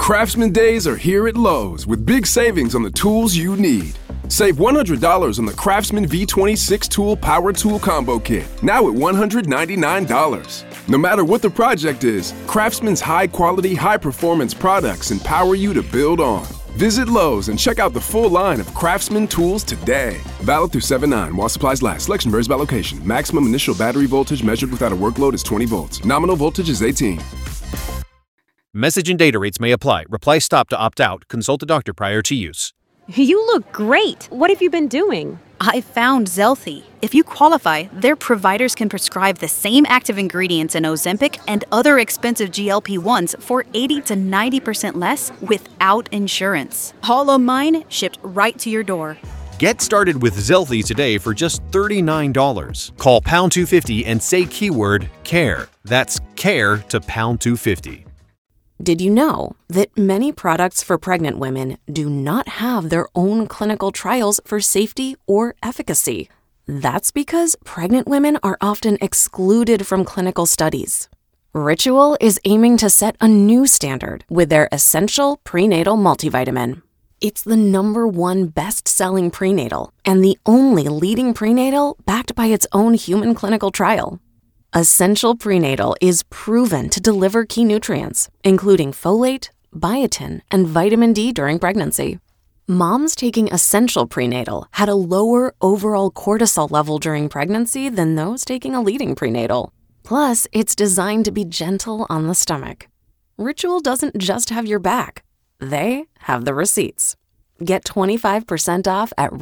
Craftsman days are here at Lowe's with big savings on the tools you need. Save $100 on the Craftsman V26 Tool Power Tool Combo Kit, now at $199. No matter what the project is, Craftsman's high-quality, high-performance products empower you to build on. Visit Lowe's and check out the full line of Craftsman tools today. Valid through 7/9 while supplies last. Selection varies by location. Maximum initial battery voltage measured without a workload is 20 volts. Nominal voltage is 18. Message and data rates may apply. Reply stop to opt out. Consult a doctor prior to use. You look great. What have you been doing? I found Zelthi. If you qualify, their providers can prescribe the same active ingredients in Ozempic and other expensive GLP-1s for 80 to 90% less without insurance. All of mine shipped right to your door. Get started with Zelthi today for just $39. Call pound 250 and say keyword CARE. That's CARE to pound 250. Did you know that many products for pregnant women do not have their own clinical trials for safety or efficacy? That's because pregnant women are often excluded from clinical studies. Ritual is aiming to set a new standard with their Essential Prenatal Multivitamin. It's the #1 best-selling prenatal and the only leading prenatal backed by its own human clinical trial. Essential Prenatal is proven to deliver key nutrients, including folate, biotin, and vitamin D during pregnancy. Moms taking Essential Prenatal had a lower overall cortisol level during pregnancy than those taking a leading prenatal. Plus, it's designed to be gentle on the stomach. Ritual doesn't just have your back. They have the receipts. Get 25% off at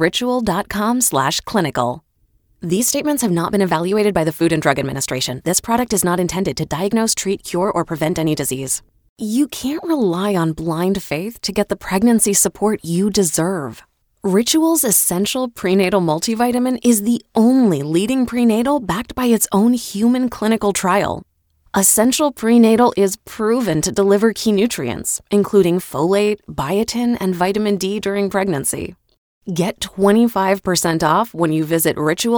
ritual.com/clinical. These statements have not been evaluated by the Food and Drug Administration. This product is not intended to diagnose, treat, cure, or prevent any disease. You can't rely on blind faith to get the pregnancy support you deserve. Ritual's Essential Prenatal Multivitamin is the only leading prenatal backed by its own human clinical trial. Essential Prenatal is proven to deliver key nutrients, including folate, biotin, and vitamin D during pregnancy. Get 25% off when you visit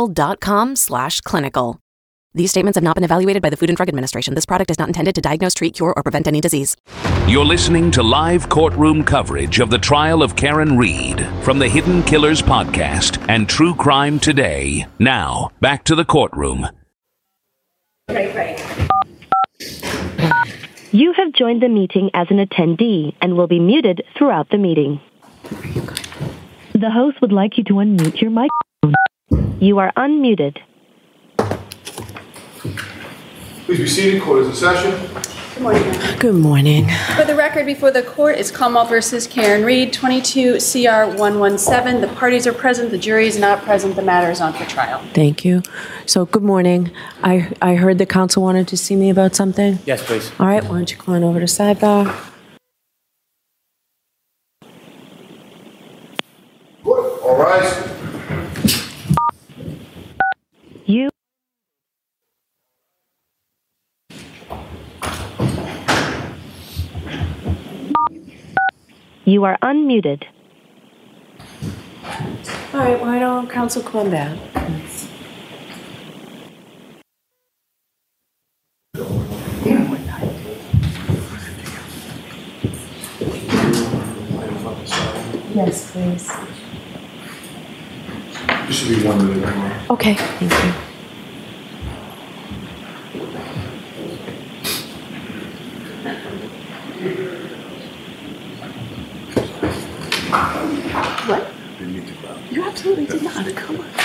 ritual.com/clinical. These statements have not been evaluated by the Food and Drug Administration. This product is not intended to diagnose, treat, cure, or prevent any disease. You're listening to live courtroom coverage of the trial of Karen Read from the Hidden Killers podcast and True Crime Today. Now, back to the courtroom. Right. You have joined the meeting as an attendee and will be muted throughout the meeting. The host would like you to unmute your microphone. You are unmuted. Please be seated. Court is in session. Good morning. Good morning. For the record, before the court is Kamal versus Karen Read, 22 CR 117. The parties are present. The jury is not present. The matter is on for trial. Thank you. So, good morning. I heard the counsel wanted to see me about something. Yes, please. All right. Why don't you come on over to sidebar? All rise. You are unmuted. All right. Why don't counsel come on back? Yes, please. This should be 1 minute. Okay. Thank you. What? You absolutely did not. Come on.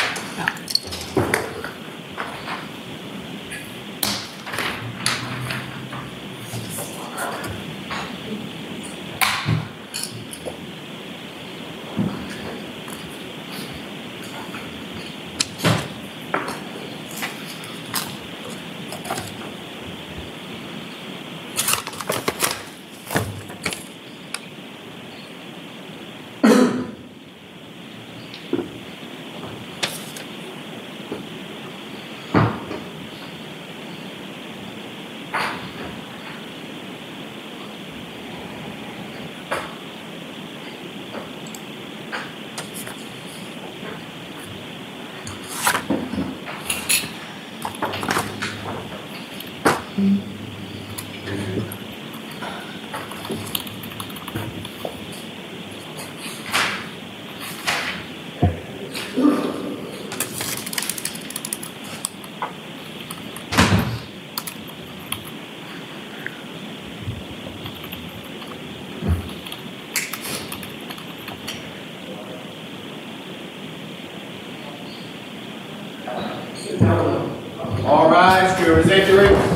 Present your ring.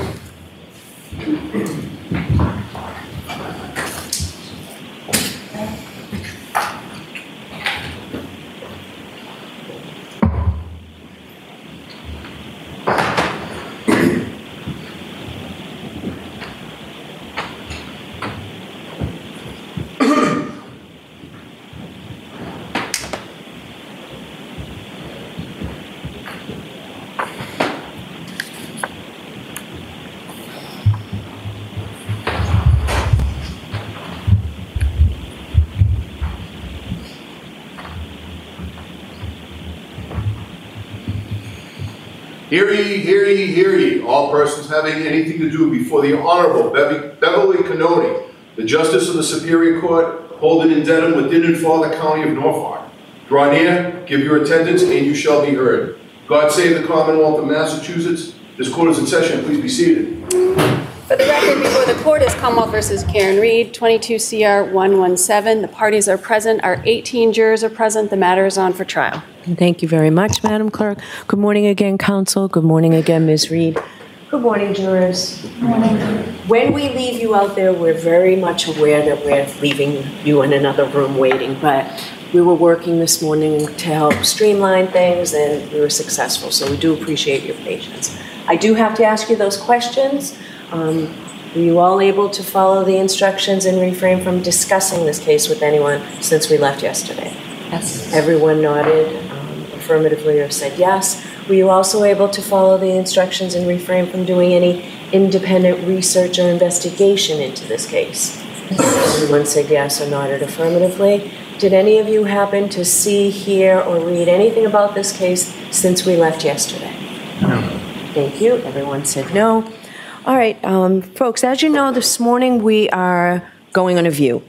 Hear ye, hear ye, hear ye, all persons having anything to do before the Honorable Beverly Cannoni, the Justice of the Superior Court, holding in Dedham within and for the County of Norfolk. Draw near, give your attendance, and you shall be heard. God save the Commonwealth of Massachusetts. This court is in session. Please be seated. For the record, before the court is Commonwealth versus Karen Reed, 22 CR 117. The parties are present. Our 18 jurors are present. The matter is on for trial. Thank you very much, Madam Clerk. Good morning again, counsel. Good morning again, Ms. Reed. Good morning, jurors. Good morning. When we leave you out there, we're very much aware that we're leaving you in another room waiting, but we were working this morning to help streamline things, and we were successful, so we do appreciate your patience. I do have to ask you those questions. Were you all able to follow the instructions and refrain from discussing this case with anyone since we left yesterday? Yes. Everyone nodded affirmatively or said yes. Were you also able to follow the instructions and refrain from doing any independent research or investigation into this case? Yes. Everyone said yes or nodded affirmatively. Did any of you happen to see, hear, or read anything about this case since we left yesterday? No. Thank you. Everyone said no. All right, folks, as you know, this morning we are going on a view.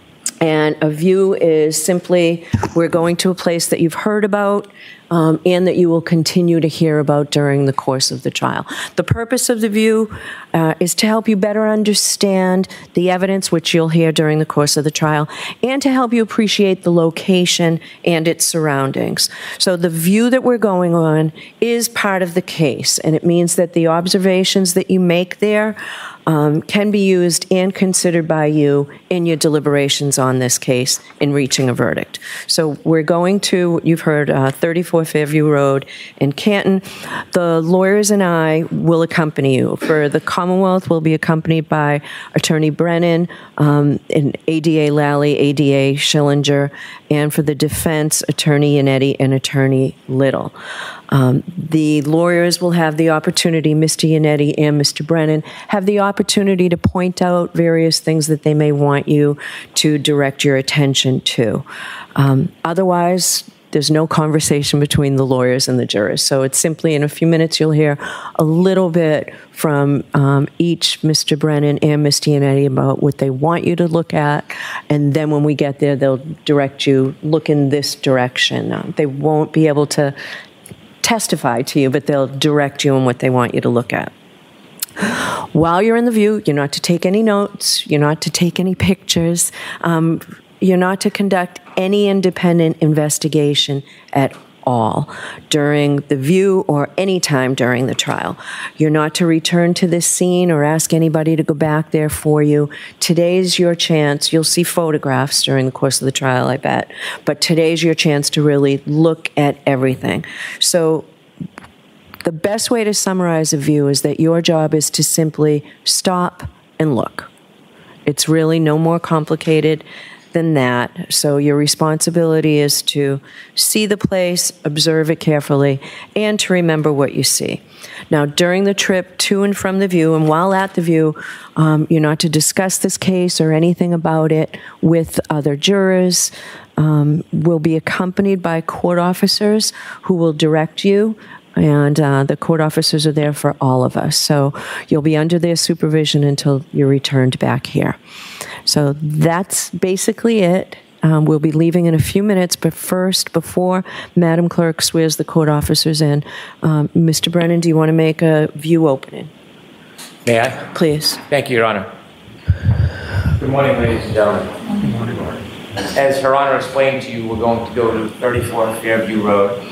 And a view is simply, we're going to a place that you've heard about and that you will continue to hear about during the course of the trial. The purpose of the view is to help you better understand the evidence, which you'll hear during the course of the trial, and to help you appreciate the location and its surroundings. So the view that we're going on is part of the case, and it means that the observations that you make there can be used and considered by you in your deliberations on this case in reaching a verdict. So we're going to, you've heard, 34 Fairview Road in Canton. The lawyers and I will accompany you. For the Commonwealth, we'll be accompanied by Attorney Brennan, and ADA Lally, ADA Schillinger, and for the defense, Attorney Yannetti and Attorney Little. The lawyers will have the opportunity, Mr. Yannetti and Mr. Brennan, have the opportunity to point out various things that they may want you to direct your attention to. Otherwise, there's no conversation between the lawyers and the jurors. So it's simply, in a few minutes, you'll hear a little bit from each Mr. Brennan and Mr. Yannetti about what they want you to look at. And then when we get there, they'll direct you, look in this direction. They won't be able to testify to you, but they'll direct you on what they want you to look at. While you're in the view, you're not to take any notes, you're not to take any pictures, you're not to conduct any independent investigation at all during the view or any time during the trial. You're not to return to this scene or ask anybody to go back there for you. Today's your chance. You'll see photographs during the course of the trial, I bet, but today's your chance to really look at everything. So the best way to summarize a view is that your job is to simply stop and look. It's really no more complicated than that. So your responsibility is to see the place, observe it carefully, and to remember what you see. Now, during the trip to and from the view, and while at the view, you're not to discuss this case or anything about it with other jurors. We'll be accompanied by court officers who will direct you, and the court officers are there for all of us. So you'll be under their supervision until you're returned back here. So that's basically it. We'll be leaving in a few minutes, but first, before Madam Clerk swears the court officers in, Mr. Brennan, do you want to make a view opening? May I? Please. Thank you, Your Honor. Good morning, ladies and gentlemen. Good morning. As Her Honor explained to you, we're going to go to 34 Fairview Road.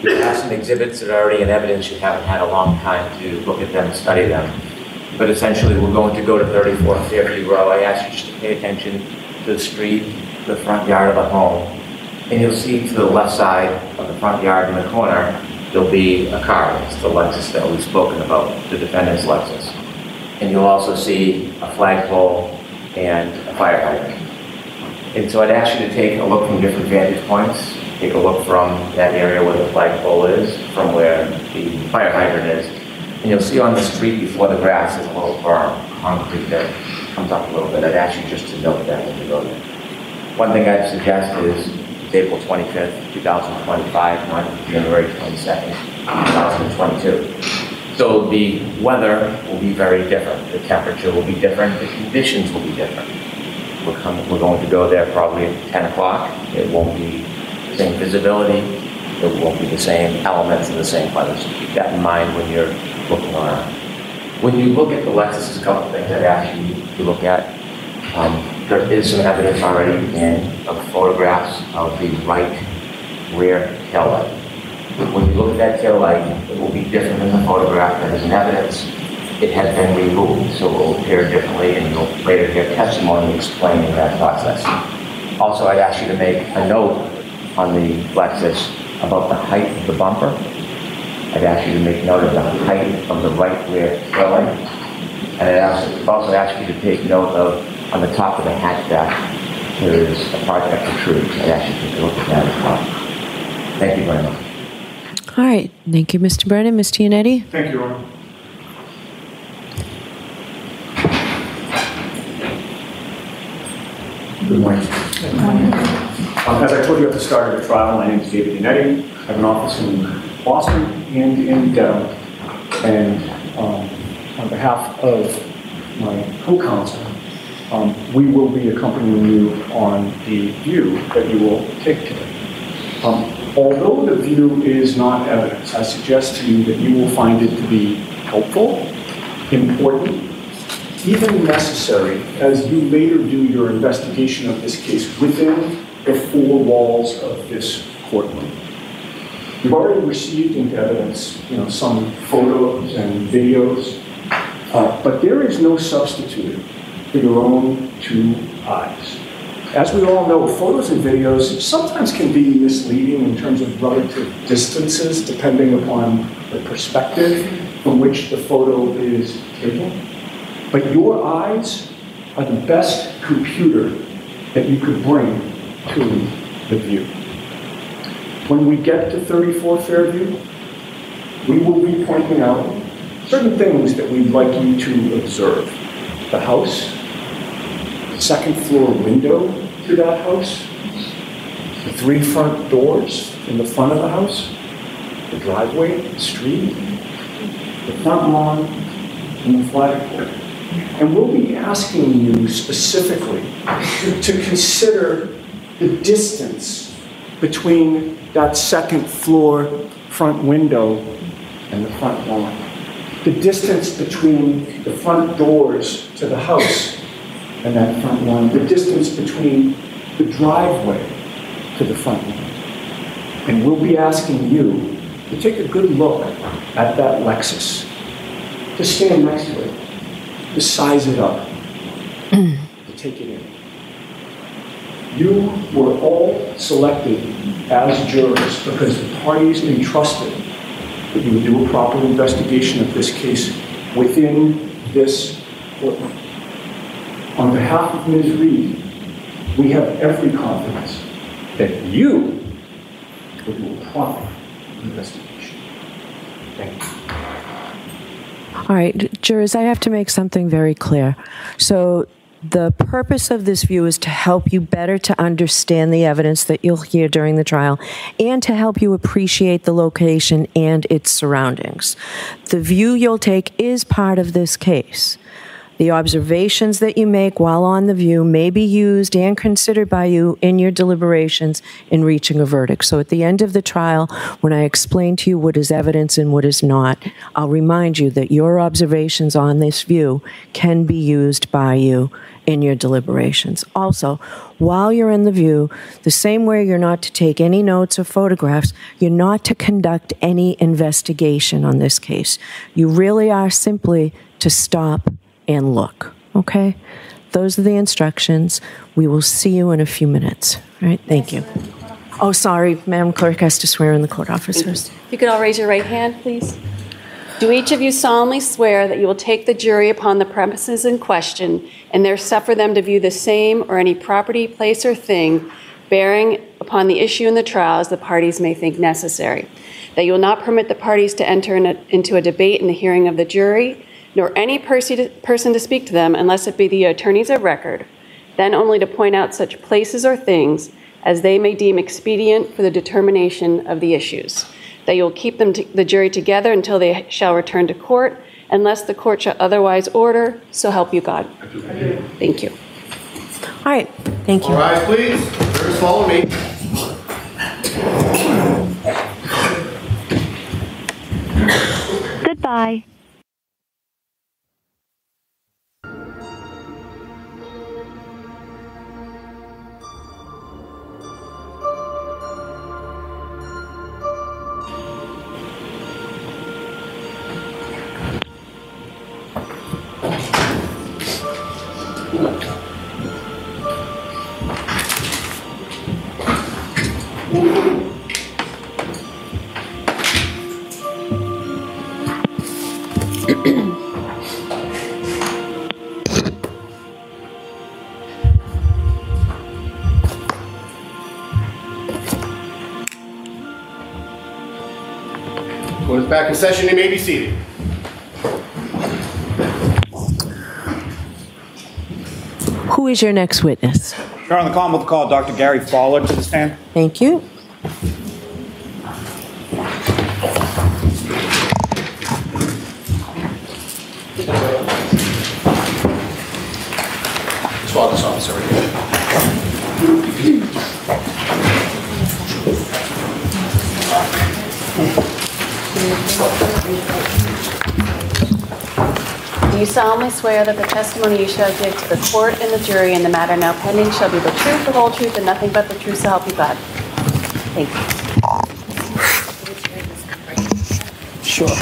You have some exhibits that are already in evidence. You haven't had a long time to look at them and study them. But essentially, we're going to go to 34 Fairview Row. I ask you just to pay attention to the street, the front yard of the home. And you'll see to the left side of the front yard in the corner, there'll be a car. It's the Lexus that we've spoken about, the defendant's Lexus. And you'll also see a flagpole and a fire hydrant. And so I'd ask you to take a look from different vantage points. Take a look from that area where the flagpole is, from where the fire hydrant is. And you'll see on the street before the grass is a little berm, concrete that comes up a little bit. I'd ask you just to note that when you go there. One thing I'd suggest is April 25th, 2025, not January 22nd, 2022. So the weather will be very different. The temperature will be different. The conditions will be different. We're going to go there probably at 10 o'clock. It won't be the same visibility. It won't be the same elements and the same weather. So keep that in mind when you're looking around. When you look at the Lexus, there's a couple of things I'd ask you to look at. There is some evidence already of photographs of the right rear tail light. When you look at that tail light, it will be different than the photograph that is in evidence. It has been removed, so it will appear differently, and you'll later hear testimony explaining that process. Also, I'd ask you to make a note on the Lexus about the height of the bumper. I'd ask you to make note of the height of the right rear tail light. And I'd also ask you to take note of, on the top of the hatchback, there is a part that protrudes. I'd ask you to take a look at that as well. Thank you very much. All right. Thank you, Mr. Brennan. Ms. Giannetti? Thank you, Your Honor. Good morning. As I told you at the start of the trial, my name is David Giannetti. I have an office in Boston and in Dedham. And on behalf of my co-counsel, we will be accompanying you on the view that you will take today. Although the view is not evidence, I suggest to you that you will find it to be helpful, important, even necessary as you later do your investigation of this case within the four walls of this courtroom. You've already received into evidence, some photos and videos, but there is no substitute for your own two eyes. As we all know, photos and videos sometimes can be misleading in terms of relative distances, depending upon the perspective from which the photo is taken. But your eyes are the best computer that you could bring to the view. When we get to 34 Fairview, we will be pointing out certain things that we'd like you to observe. The house, the second floor window to that house, the three front doors in the front of the house, the driveway, the street, the front lawn, and the flagpole. And we'll be asking you specifically to consider the distance between that second floor front window and the front lawn. The distance between the front doors to the house and that front lawn. The distance between the driveway to the front lawn. And we'll be asking you to take a good look at that Lexus, to stand next to it, to size it up, to take it in. You were all selected as jurors because the parties entrusted that you would do a proper investigation of this case within this courtroom. On behalf of Ms. Reed, we have every confidence that you will do a proper investigation. Thank you. All right, jurors, I have to make something very clear. So the purpose of this view is to help you better to understand the evidence that you'll hear during the trial and to help you appreciate the location and its surroundings. The view you'll take is part of this case. The observations that you make while on the view may be used and considered by you in your deliberations in reaching a verdict. So at the end of the trial, when I explain to you what is evidence and what is not, I'll remind you that your observations on this view can be used by you in your deliberations. Also, while you're in the view, the same way you're not to take any notes or photographs, you're not to conduct any investigation on this case. You really are simply to stop and look, okay? Those are the instructions. We will see you in a few minutes. All right, thank you. Oh, sorry, Madam Clerk has to swear in the court officers. If you could all raise your right hand, please. Do each of you solemnly swear that you will take the jury upon the premises in question and there suffer them to view the same or any property, place, or thing bearing upon the issue in the trial as the parties may think necessary? That you will not permit the parties to enter into a debate in the hearing of the jury, nor any person to speak to them unless it be the attorneys of record, then only to point out such places or things as they may deem expedient for the determination of the issues. That you will keep the jury together until they shall return to court, unless the court shall otherwise order, so help you God. Thank you. All right, thank you. All rise, please. Jurors, follow me. Goodbye. Court is back in session. You may be seated. Who is your next witness? Your Honor, the Commonwealth will call Dr. Gary Fowler to the stand. Thank you. Swallow this officer right here. Do you solemnly swear that the testimony you shall give to the court and the jury in the matter now pending shall be the truth, the whole truth, and nothing but the truth, so help you God? Thank you. Sure.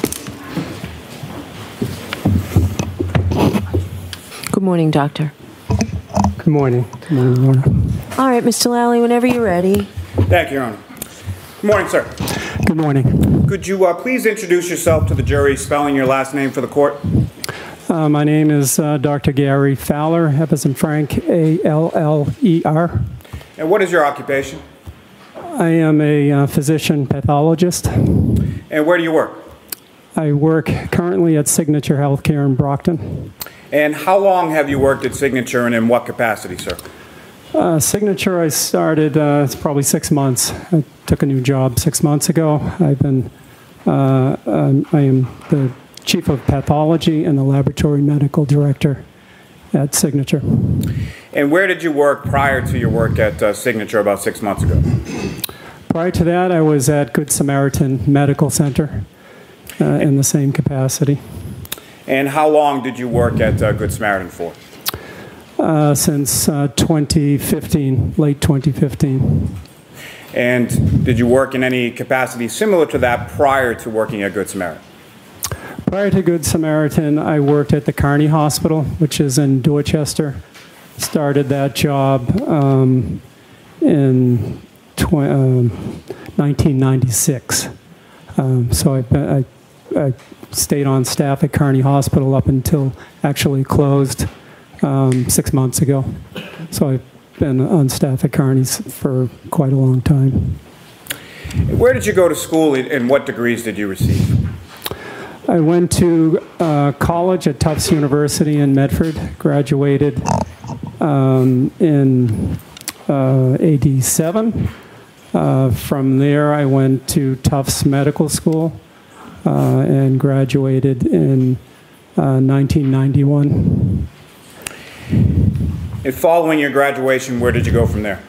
Good morning, Doctor. Good morning. Good morning, Your Honor. All right, Mr. Lally, whenever you're ready. Thank you, Your Honor. Good morning, sir. Good morning. Could you please introduce yourself to the jury, spelling your last name for the court? My name is Dr. Gary Fowler, F as in Frank, A-L-L-E-R. And what is your occupation? I am a physician pathologist. And where do you work? I work currently at Signature Healthcare in Brockton. And how long have you worked at Signature and in what capacity, sir? Signature, I started, it's probably 6 months. I took a new job 6 months ago. I am the Chief of Pathology and the Laboratory Medical Director at Signature. And where did you work prior to your work at Signature about 6 months ago? Prior to that, I was at Good Samaritan Medical Center in the same capacity. And how long did you work at Good Samaritan for? Since 2015, late 2015. And did you work in any capacity similar to that prior to working at Good Samaritan? Prior to Good Samaritan, I worked at the Kearney Hospital, which is in Dorchester. Started that job in 1996. So I stayed on staff at Kearney Hospital up until actually closed 6 months ago. So I've been on staff at Kearney's for quite a long time. Where did you go to school and what degrees did you receive? I went to college at Tufts University in Medford, graduated in '87. From there, I went to Tufts Medical School and graduated in 1991. And following your graduation, where did you go from there?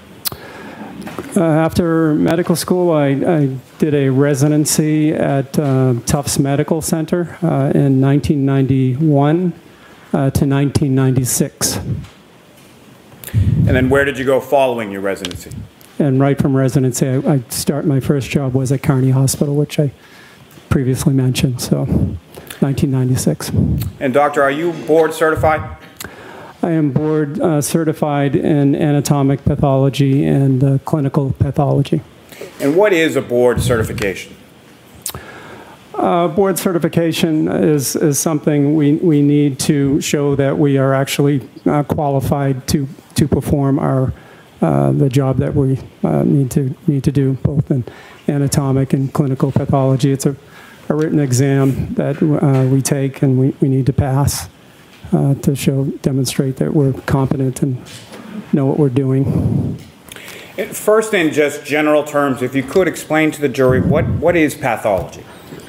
After medical school, I did a residency at Tufts Medical Center in 1991 to 1996. And then where did you go following your residency? And right from residency, my first job was at Kearney Hospital, which I previously mentioned, so 1996. And doctor, are you board certified? I am board certified in anatomic pathology and clinical pathology. And what is a board certification? Board certification is something we need to show that we are actually qualified to perform the job that we need to do, both in anatomic and clinical pathology. It's a written exam that we take and we need to pass to demonstrate that we're competent and know what we're doing. First, in just general terms, if you could explain to the jury what is pathology?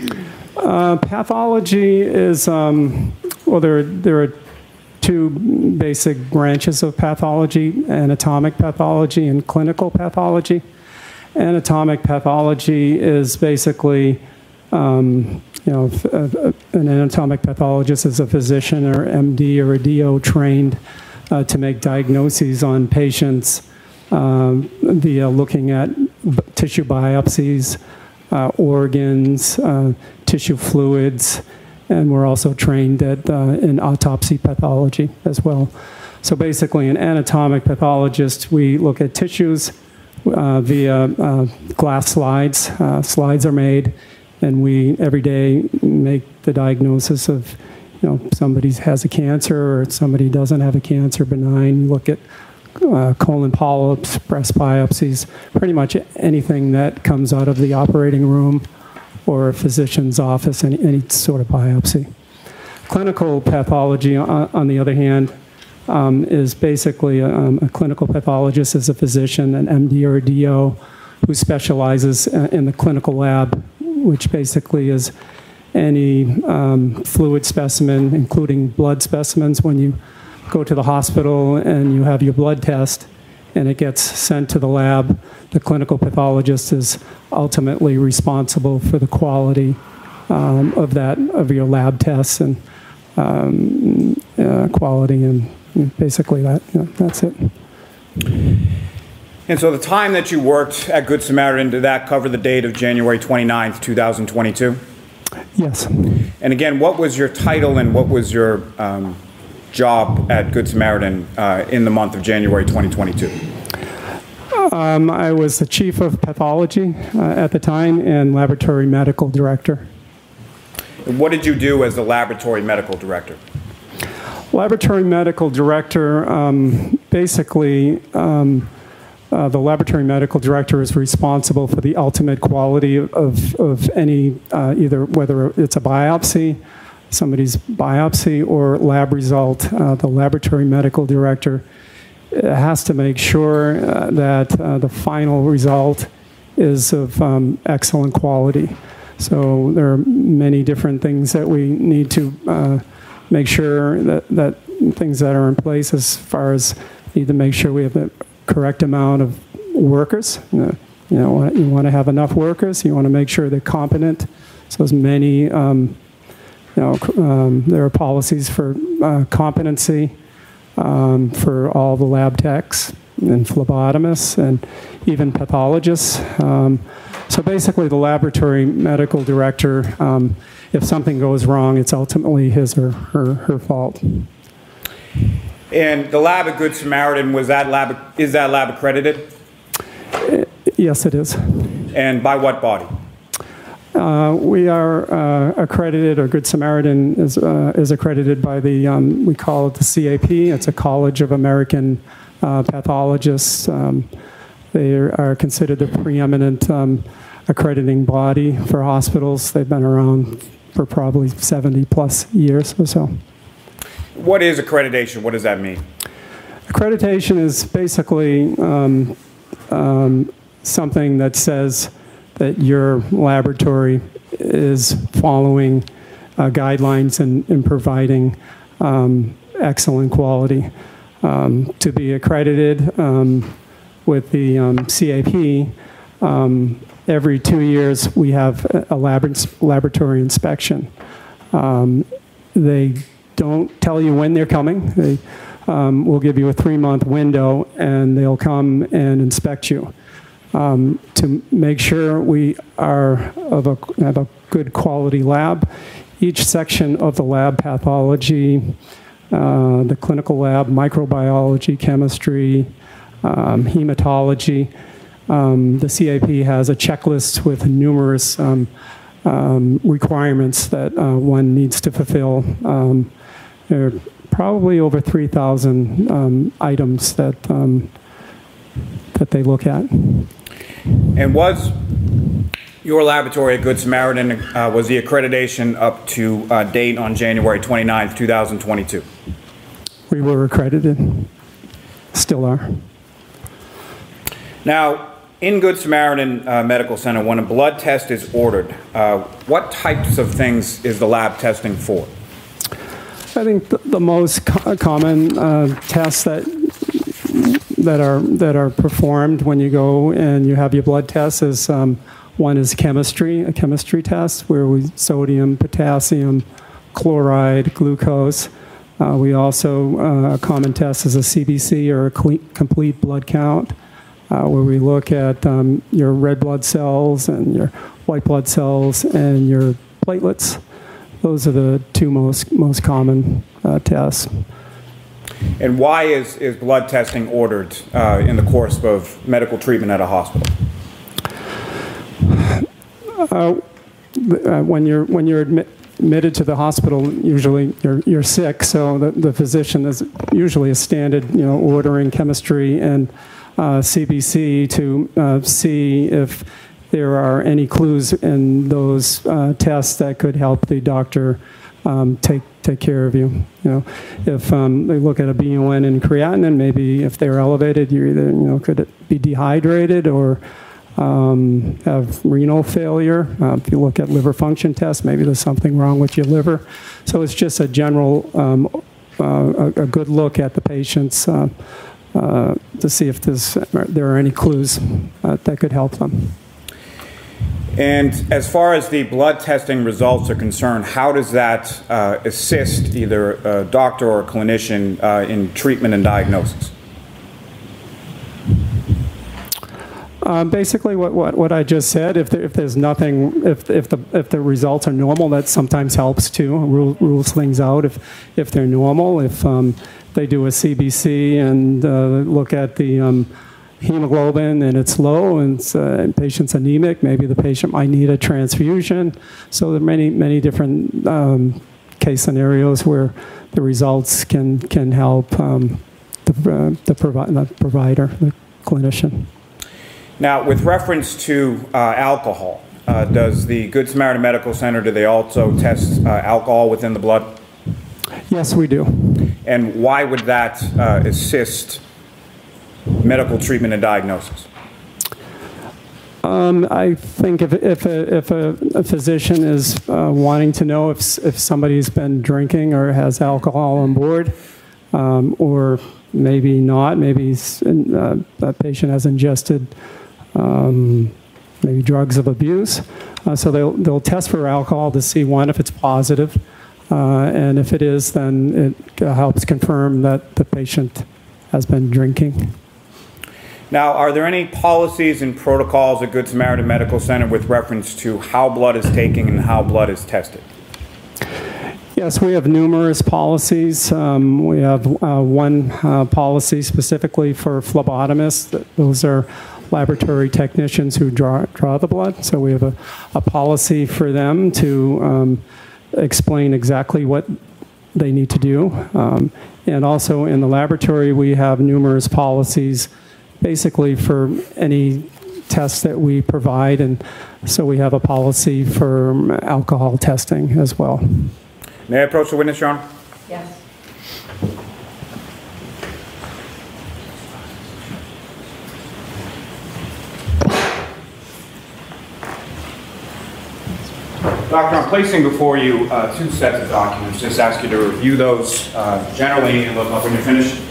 Pathology is, well, there are two basic branches of pathology: anatomic pathology and clinical pathology. Anatomic pathology is basically, an anatomic pathologist is a physician or MD or a DO trained to make diagnoses on patients via looking at tissue biopsies, organs, tissue fluids, and we're also trained in autopsy pathology as well. So basically, an anatomic pathologist, we look at tissues via glass slides. Slides are made, and we every day make the diagnosis of, somebody has a cancer or somebody doesn't have a cancer, benign. Look at colon polyps, breast biopsies, pretty much anything that comes out of the operating room or a physician's office, any sort of biopsy. Clinical pathology, on the other hand, is basically a clinical pathologist is a physician, an MD or a DO, who specializes in the clinical lab, which basically is any fluid specimen, including blood specimens. When you go to the hospital and you have your blood test and it gets sent to the lab, the clinical pathologist is ultimately responsible for the quality of your lab tests and quality, and basically that's it. And so the time that you worked at Good Samaritan, did that cover the date of January 29th, 2022? Yes. And again, what was your title and what was your job at Good Samaritan in the month of January 2022? I was the chief of pathology at the time and laboratory medical director. And what did you do as the laboratory medical director? Laboratory medical director, basically, the laboratory medical director is responsible for the ultimate quality of any, either whether it's a biopsy, somebody's biopsy, or lab result. The laboratory medical director has to make sure that the final result is of excellent quality. So there are many different things that we need to make sure that things that are in place, as far as need to make sure we have the correct amount of workers. You want to have enough workers. You want to make sure they're competent. So as many, there are policies for competency for all the lab techs and phlebotomists and even pathologists. So basically, the laboratory medical director, if something goes wrong, it's ultimately his or her fault. And the lab at Good Samaritan, is that lab accredited? Yes, it is. And by what body? We are accredited, or Good Samaritan is accredited by the, we call it the CAP. It's a College of American Pathologists. They are considered the preeminent accrediting body for hospitals. They've been around for probably 70 plus years or so. What is accreditation? What does that mean? Accreditation is basically something that says that your laboratory is following guidelines in providing excellent quality. To be accredited with the CAP, every 2 years we have a laboratory inspection. They don't tell you when they're coming. They will give you a 3-month window, and they'll come and inspect you to make sure we have a good quality lab. Each section of the lab, pathology, the clinical lab, microbiology, chemistry, hematology. The CAP has a checklist with numerous requirements that one needs to fulfill. There are probably over 3,000 items that they look at. And was your laboratory at Good Samaritan, was the accreditation up to date on January 29th, 2022? We were accredited, still are. Now, in Good Samaritan Medical Center, when a blood test is ordered, what types of things is the lab testing for? I think the most common tests that are performed when you go and you have your blood test is one is chemistry, a chemistry test where we sodium, potassium, chloride, glucose. We also, a common test is a CBC or a complete blood count, where we look at your red blood cells and your white blood cells and your platelets. Those are the two most common tests. And why is blood testing ordered in the course of medical treatment at a hospital? When you're admitted to the hospital, usually you're sick, so the physician is usually a standard, ordering chemistry and CBC to see if there are any clues in those tests that could help the doctor take care of you. If they look at a BUN and creatinine, maybe if they're elevated, you either could it be dehydrated or have renal failure. If you look at liver function tests, maybe there's something wrong with your liver. So it's just a general, a good look at the patients to see if there are any clues that could help them. And as far as the blood testing results are concerned, how does that assist either a doctor or a clinician in treatment and diagnosis? Basically, what I just said. If there's nothing, if the results are normal, that sometimes helps too. Rules things out if they're normal. If they do a CBC and look at the hemoglobin and it's low and patient's anemic, maybe the patient might need a transfusion. So there are many different case scenarios where the results can help the provider, the clinician. Now, with reference to alcohol, does the Good Samaritan Medical Center, do they also test alcohol within the blood? Yes, we do. And why would that assist medical treatment and diagnosis? I think if a physician is wanting to know if somebody's been drinking or has alcohol on board, or maybe not, maybe that patient has ingested maybe drugs of abuse, so they'll test for alcohol to see, one, if it's positive, and if it is, then it helps confirm that the patient has been drinking. Now, are there any policies and protocols at Good Samaritan Medical Center with reference to how blood is taken and how blood is tested? Yes, we have numerous policies. We have one policy specifically for phlebotomists. Those are laboratory technicians who draw the blood. So we have a policy for them to explain exactly what they need to do. And also in the laboratory, we have numerous policies basically for any tests that we provide. And so we have a policy for alcohol testing as well. May I approach the witness, Your Honor? Yes. Doctor, I'm placing before you two sets of documents. Just ask you to review those generally and look up when you're finished.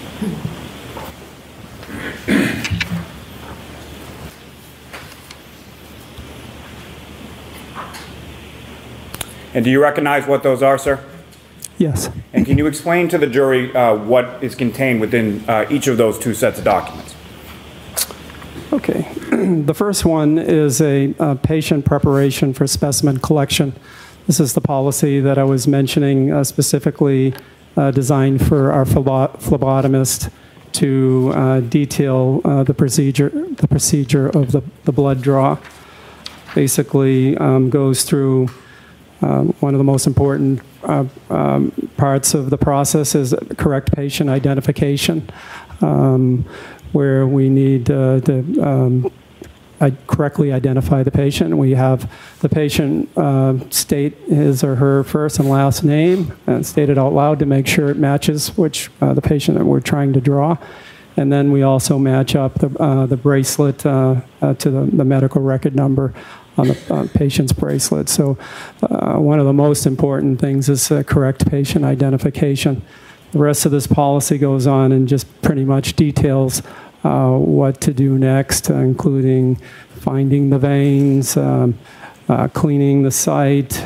And do you recognize what those are, sir? Yes. And can you explain to the jury what is contained within each of those two sets of documents? Okay. The first one is a patient preparation for specimen collection. This is the policy that I was mentioning, specifically designed for our phlebotomist to detail the procedure of the blood draw. Basically goes through one of the most important parts of the process is correct patient identification, where we need to correctly identify the patient. We have the patient state his or her first and last name and state it out loud to make sure it matches which the patient that we're trying to draw. And then we also match up the bracelet to the medical record number on the patient's bracelet. So one of the most important things is correct patient identification. The rest of this policy goes on and just pretty much details what to do next, including finding the veins, cleaning the site.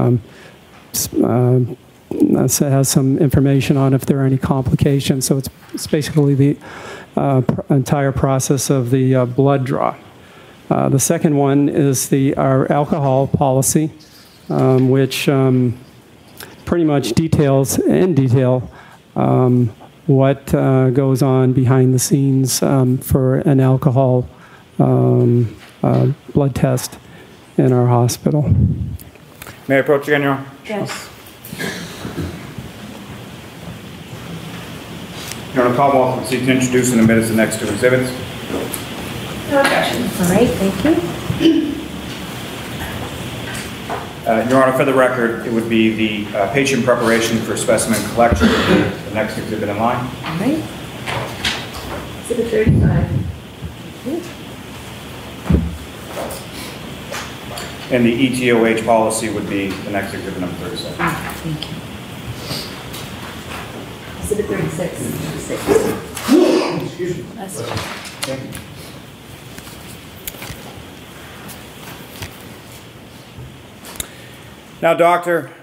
It has some information on if there are any complications. So it's basically the entire process of the blood draw. The second one is our alcohol policy, which pretty much details in detail what goes on behind the scenes for an alcohol blood test in our hospital. May I approach again, Your Honor? Yes. Your Honor, Paul Walton, seek to introduce and admit the next two exhibits. No objection. All right, thank you. Your Honor, for the record, it would be the patient preparation for specimen collection, the next exhibit in line. All right. Exhibit 35. And the ETOH policy would be the next exhibit number 37. Thank you. Exhibit 36. Excuse me. Thank you. Now, doctor,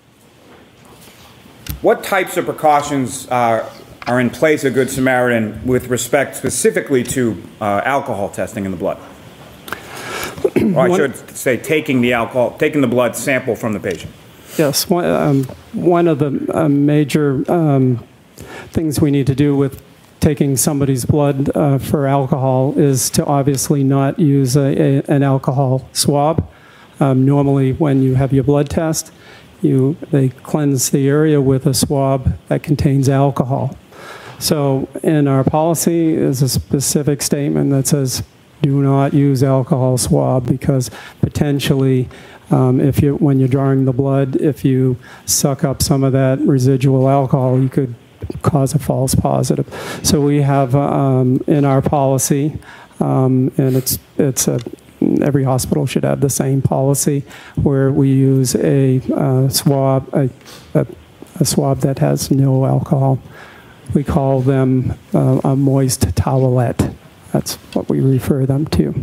what types of precautions are in place at Good Samaritan with respect specifically to alcohol testing in the blood? Or I should say taking the blood sample from the patient. Yes, one of the major things we need to do with taking somebody's blood for alcohol is to obviously not use an alcohol swab. Normally, when you have your blood test, they cleanse the area with a swab that contains alcohol. So in our policy is a specific statement that says, do not use alcohol swab because potentially when you're drawing the blood, if you suck up some of that residual alcohol, you could cause a false positive. So we have in our policy, and every hospital should have the same policy where we use a swab that has no alcohol. We call them a moist towelette. That's what we refer them to.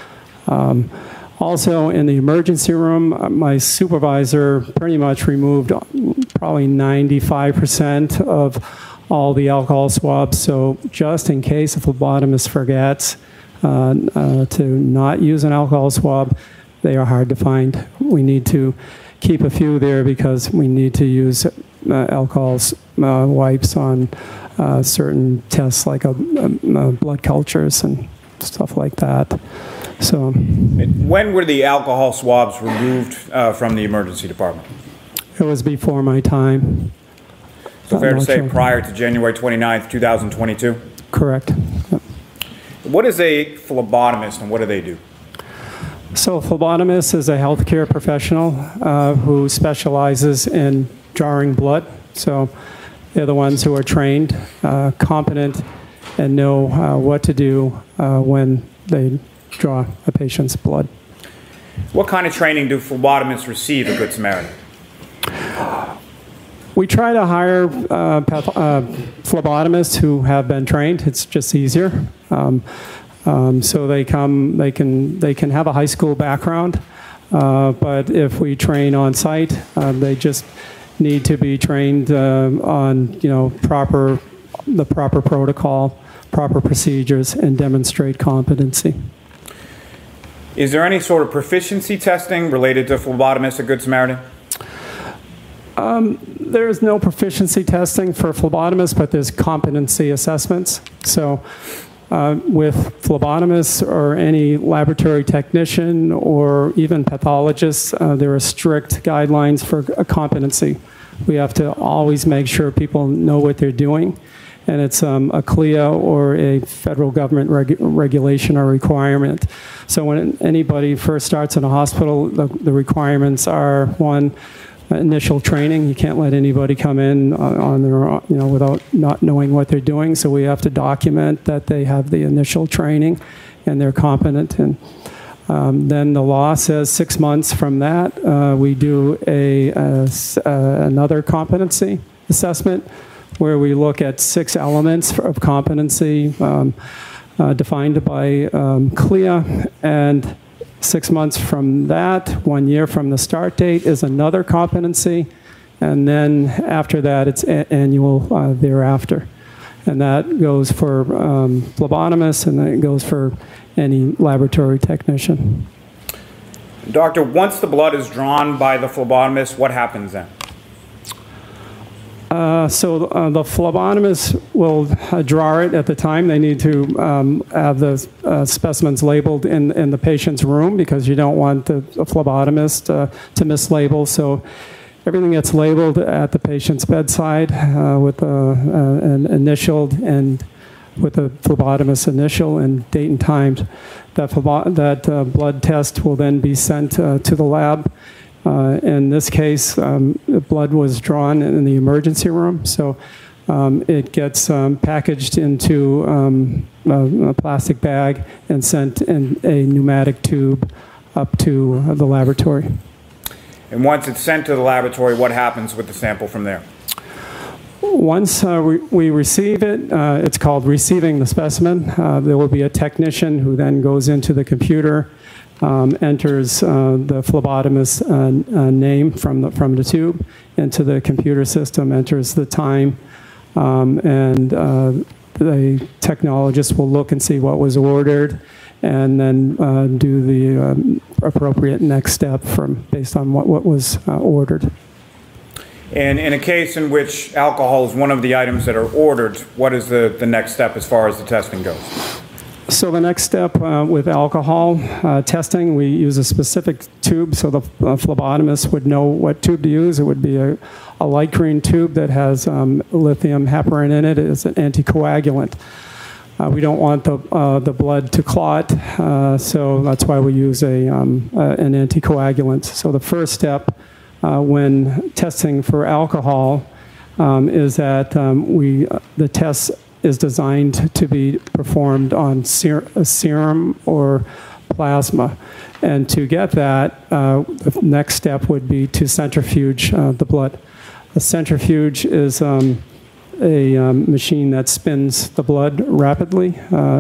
Also, in the emergency room, my supervisor pretty much removed probably 95% of all the alcohol swabs. So just in case a phlebotomist forgets to not use an alcohol swab, they are hard to find. We need to keep a few there because we need to use alcohol wipes on certain tests like blood cultures and stuff like that. So, when were the alcohol swabs removed from the emergency department? It was before my time. So fair to say prior to January 29th, 2022? Correct. What is a phlebotomist and what do they do? So a phlebotomist is a healthcare professional who specializes in drawing blood. So they're the ones who are trained, competent, and know what to do when they draw a patient's blood. What kind of training do phlebotomists receive at Good Samaritan? We try to hire phlebotomists who have been trained. It's just easier. So they can have a high school background, but if we train on site, they just need to be trained on the proper protocol, proper procedures, and demonstrate competency. Is there any sort of proficiency testing related to phlebotomists at Good Samaritan? There's no proficiency testing for phlebotomists, but there's competency assessments. So with phlebotomists or any laboratory technician or even pathologists, there are strict guidelines for competency. We have to always make sure people know what they're doing, and it's a CLIA or a federal government regulation or requirement. So when anybody first starts in a hospital, the requirements are, one, initial training. You can't let anybody come in on their own, without not knowing what they're doing. So we have to document that they have the initial training and they're competent. And then the law says 6 months from that, we do another competency assessment where we look at 6 elements of competency defined by CLIA, and 6 months from that, 1 year from the start date, is another competency, and then after that, it's annual thereafter. And that goes for phlebotomists, and then it goes for any laboratory technician. Doctor, once the blood is drawn by the phlebotomist, what happens then? So the phlebotomist will draw it at the time. They need to have the specimens labeled in the patient's room, because you don't want the phlebotomist to mislabel. So everything gets labeled at the patient's bedside with an initialed and with the phlebotomist's initial and date and time. That blood test will then be sent to the lab. In this case, the blood was drawn in the emergency room, so it gets packaged into a plastic bag and sent in a pneumatic tube up to the laboratory. And once it's sent to the laboratory, what happens with the sample from there? Once we receive it, it's called receiving the specimen. There will be a technician who then goes into the computer, enters the phlebotomist's name from the tube into the computer system, enters the time, and the technologist will look and see what was ordered, and then do the appropriate next step based on what was ordered. And in a case in which alcohol is one of the items that are ordered, what is the next step as far as the testing goes? So the next step with alcohol testing, we use a specific tube, so the phlebotomist would know what tube to use. It would be a light green tube that has lithium heparin in it. It's an anticoagulant. We don't want the blood to clot, so that's why we use an anticoagulant. So the first step when testing for alcohol is that the test is designed to be performed on serum or plasma. And to get that, the next step would be to centrifuge the blood. A centrifuge is a machine that spins the blood rapidly.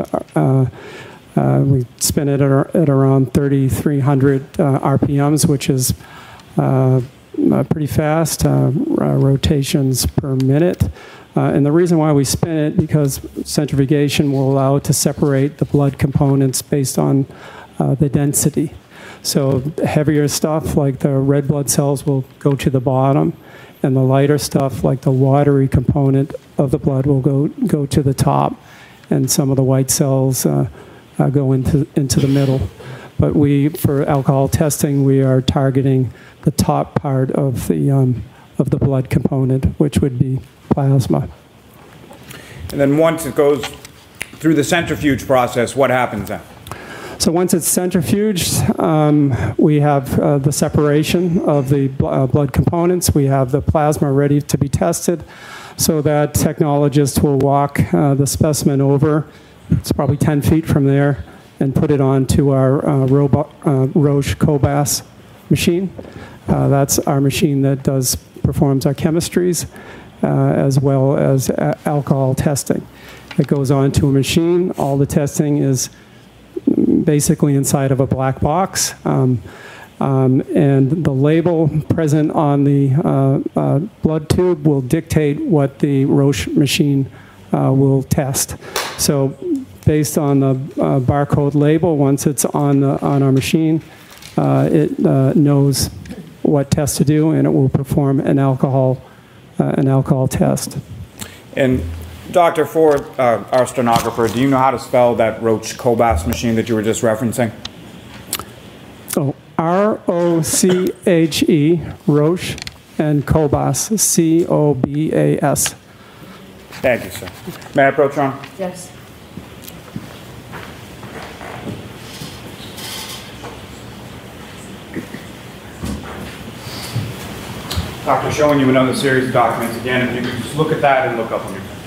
We spin it at around 3,300 RPMs, which is pretty fast, rotations per minute. And the reason why we spin it, because centrifugation will allow it to separate the blood components based on the density. So heavier stuff like the red blood cells will go to the bottom, and the lighter stuff like the watery component of the blood will go to the top, and some of the white cells go into the middle. But for alcohol testing, we are targeting the top part of the blood component, which would be plasma. And then once it goes through the centrifuge process, what happens then? So once it's centrifuged, we have the separation of the blood components. We have the plasma ready to be tested, so that technologist will walk the specimen over. It's probably 10 feet from there, and put it onto our Roche Cobas machine. That's our machine that performs our chemistries as well as alcohol testing. It goes onto a machine. All the testing is basically inside of a black box. And the label present on the blood tube will dictate what the Roche machine will test. So based on the barcode label, once it's on our machine, it knows what test to do, and it will perform an alcohol test. And Doctor, for our stenographer, do you know how to spell that Roche Cobas machine that you were just referencing? Oh, R-O-C-H-E, Roche, and Cobas, C-O-B-A-S. Thank you, sir. May I approach, Ron? Yes. Doctor, showing you another series of documents again, if you could just look at that and look up when you're finished.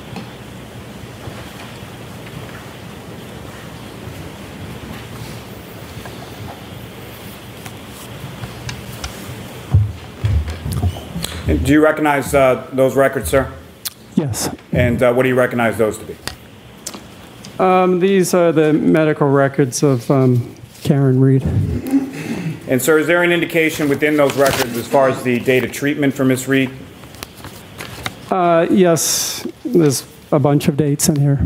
And do you recognize those records, sir? Yes. And what do you recognize those to be? These are the medical records of Karen Reed. And sir, is there an indication within those records as far as the date of treatment for Ms. Reed? Yes, there's a bunch of dates in here.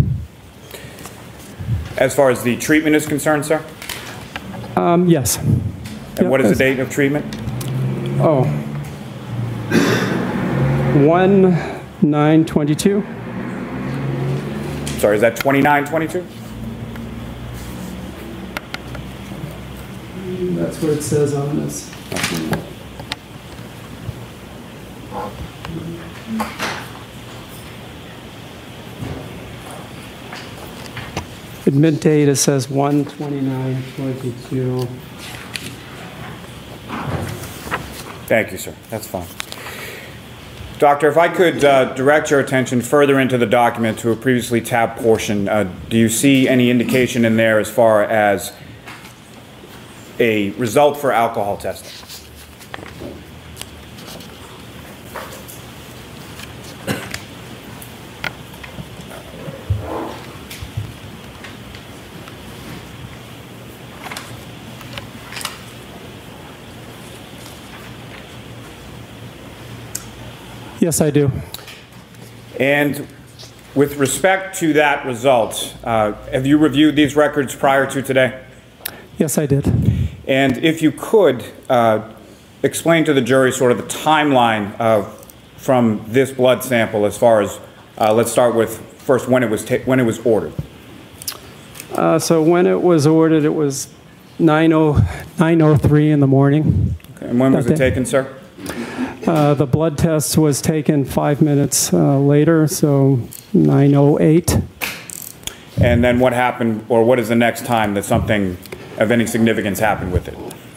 As far as the treatment is concerned, sir? Yes. And what is the date of treatment? Oh. 1/9/22. Sorry, is that 29/22? That's what it says on this. Admit date, it says 1/29/22. Thank you, sir. That's fine. Doctor, if I could direct your attention further into the document to a previously tabbed portion, do you see any indication in there as far as a result for alcohol testing? Yes, I do. And with respect to that result, have you reviewed these records prior to today? Yes, I did. And if you could, explain to the jury sort of the timeline from this blood sample as far as, let's start with first when it was ordered. So when it was ordered, it was 9:03 in the morning. Okay. And when was it taken, sir? The blood test was taken 5 minutes later, so 9:08. And then what happened, or what is the next time that something of any significance happened with it?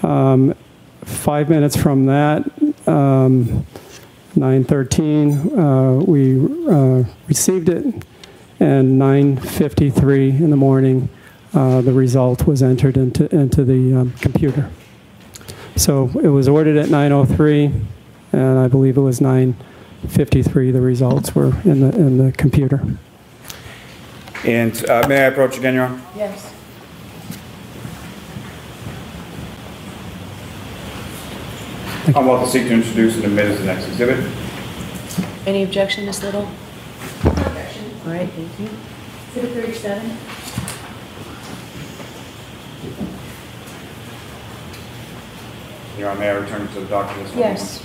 5 minutes from that, 9:13, we received it, and 9:53 in the morning, the result was entered into the computer. So it was ordered at 9:03, and I believe it was 9:53. The results were in the computer. And may I approach again, Your Honor? Yes. I'm welcome to seek to introduce and admit as the next exhibit. Any objection, Ms. Little? No objection. All right, thank you. Exhibit 37. Your Honor, may I return to the document? Yes.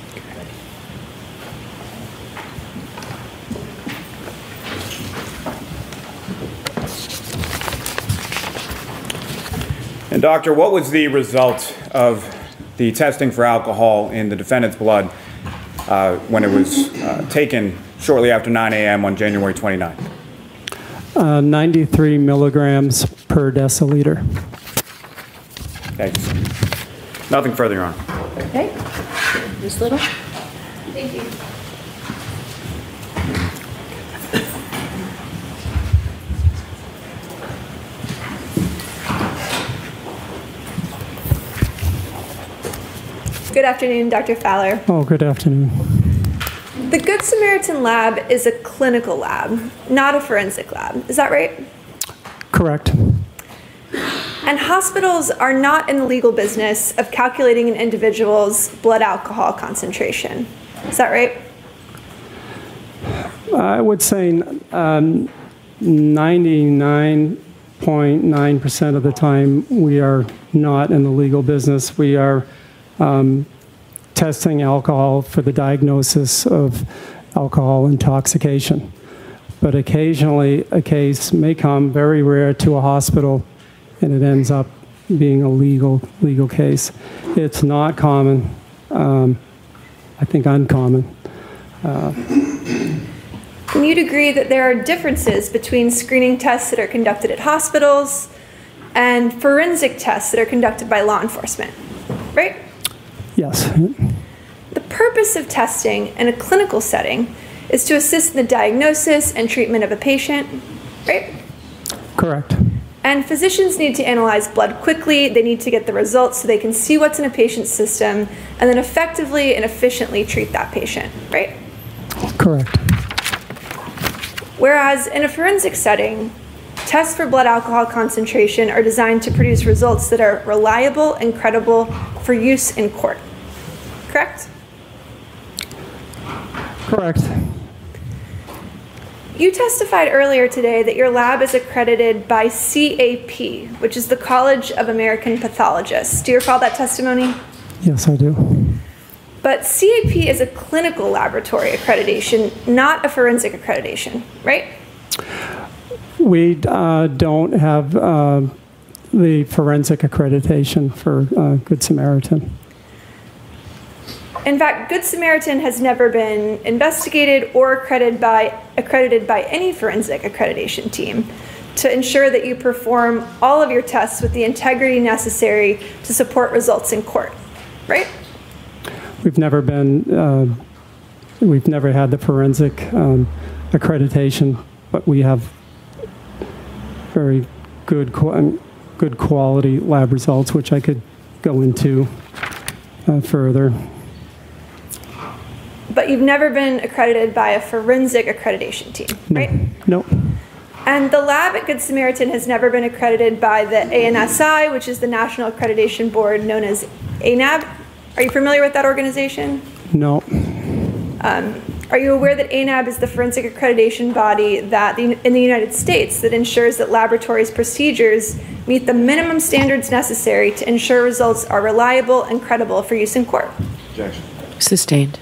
And doctor, what was the result of the testing for alcohol in the defendant's blood when it was taken shortly after 9 a.m. on January 29th? 93 milligrams per deciliter. Thank you, sir. Nothing further, Your Honor. Okay. Ms. Little? Thank you. Good afternoon, Dr. Fowler. Oh, good afternoon. The Good Samaritan lab is a clinical lab, not a forensic lab. Is that right? Correct. And hospitals are not in the legal business of calculating an individual's blood alcohol concentration. Is that right? I would say 99.9% of the time we are not in the legal business. We are testing alcohol for the diagnosis of alcohol intoxication. But occasionally a case may come, very rare, to a hospital, and it ends up being a legal case. It's not common, I think uncommon. And you'd agree that there are differences between screening tests that are conducted at hospitals and forensic tests that are conducted by law enforcement, right? Yes. The purpose of testing in a clinical setting is to assist in the diagnosis and treatment of a patient, right? Correct. And physicians need to analyze blood quickly. They need to get the results so they can see what's in a patient's system and then effectively and efficiently treat that patient, right? Correct. Whereas in a forensic setting, tests for blood alcohol concentration are designed to produce results that are reliable and credible for use in court. Correct? Correct. You testified earlier today that your lab is accredited by CAP, which is the College of American Pathologists. Do you recall that testimony? Yes, I do. But CAP is a clinical laboratory accreditation, not a forensic accreditation, right? We don't have the forensic accreditation for Good Samaritan. In fact, Good Samaritan has never been investigated or accredited by any forensic accreditation team to ensure that you perform all of your tests with the integrity necessary to support results in court, right? We've never had the forensic accreditation, but we have very good quality lab results, which I could go into further. But you've never been accredited by a forensic accreditation team, right? No. And the lab at Good Samaritan has never been accredited by the ANSI, which is the National Accreditation Board known as ANAB. Are you familiar with that organization? No. Are you aware that ANAB is the forensic accreditation body that in the United States that ensures that laboratories' procedures meet the minimum standards necessary to ensure results are reliable and credible for use in court? Objection. Sustained.